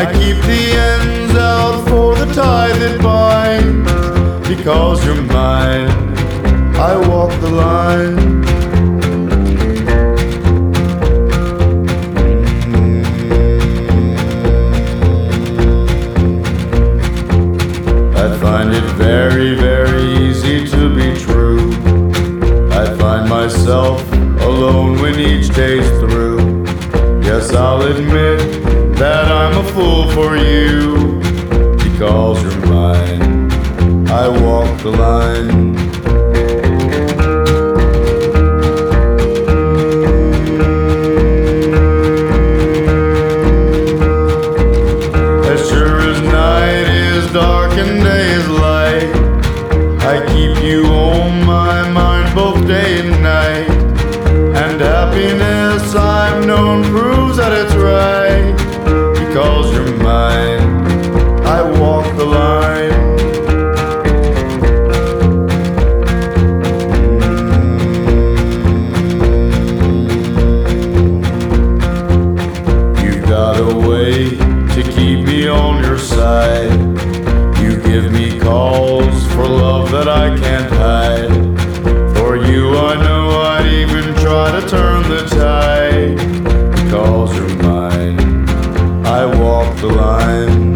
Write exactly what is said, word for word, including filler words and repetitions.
I keep the ends out for the tie that binds. Because you're mine, I walk the line. I find it very, very easy to be true. I find myself alone when each day's through. Yes, I'll admit that I'm a fool for you. Because you're mine, I walk the line. As sure as night is dark and day is light, I keep you on my mind both day and night. And happiness I've known proves that it's right. Because you're mine, I walk the line. You've got a way to keep me on your side. You give me calls for love that I can't hide. For you I know I'd even try to turn the tide. Because you're mine, I walk the line.